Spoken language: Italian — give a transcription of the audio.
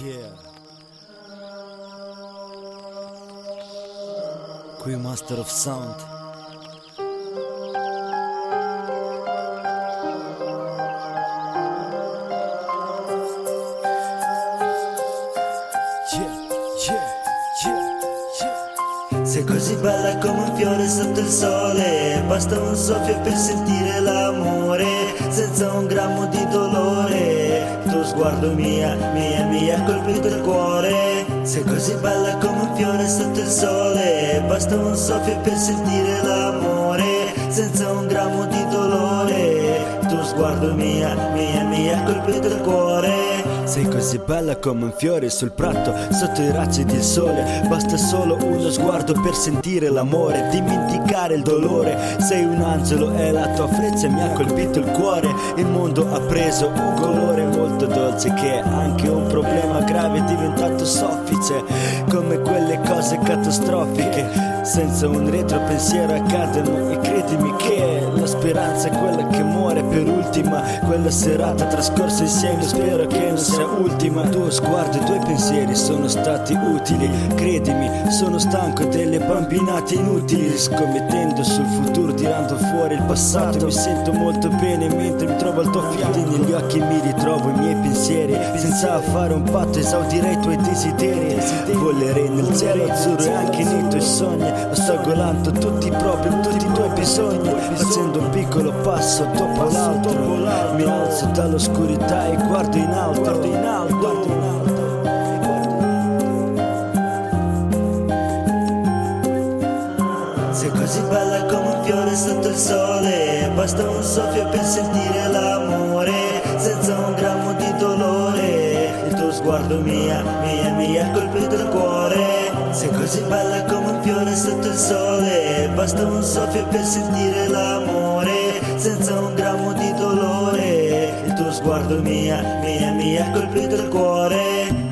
Yeah. Qui Master of Sound. Sei così bella come un fiore sotto il sole, basta un soffio per sentire l'amore, senza un grammo di dolore. Tuo sguardo mi ha colpito il cuore. Sei così bella come un fiore sotto il sole, basta un soffio per sentire l'amore, senza un grammo di dolore. Tuo sguardo mi ha colpito il cuore. Sei così bella come un fiore sul prato, sotto i raggi del sole. Basta solo uno sguardo per sentire l'amore, dimenticare il dolore. Sei un angelo e la tua freccia mi ha colpito il cuore. Il mondo ha preso un colore molto dolce, che anche un problema grave è diventato soffice, come quelle cose catastrofiche. Senza un retropensiero accadono, e credimi che la speranza è quella che muore per ultima. Quella serata trascorsa insieme spero che non sia ultima. Il tuo sguardo e i tuoi pensieri sono stati utili, credimi, sono stanco delle bambinate inutili, scommettendo sul futuro, tirando fuori il passato. Mi sento molto bene mentre mi trovo al tuo fianco, negli occhi mi ritrovo i miei pensieri. Senza fare un patto esaudirei i tuoi desideri, volerei nel cielo azzurro e anche nei tuoi sogni, ostacolando tutti i tuoi bisogni, facendo un piccolo passo dopo l'altro. Mi alzo dall'oscurità e guardo in alto. Sei così bella come un fiore sotto il sole, basta un soffio per sentire l'amore, senza un grammo di dolore. Il tuo sguardo mi ha colpito il cuore. Sei così bella come un fiore sotto il sole, basta un soffio per sentire l'amore, senza un grammo di dolore. Il tuo sguardo mi ha colpito il cuore.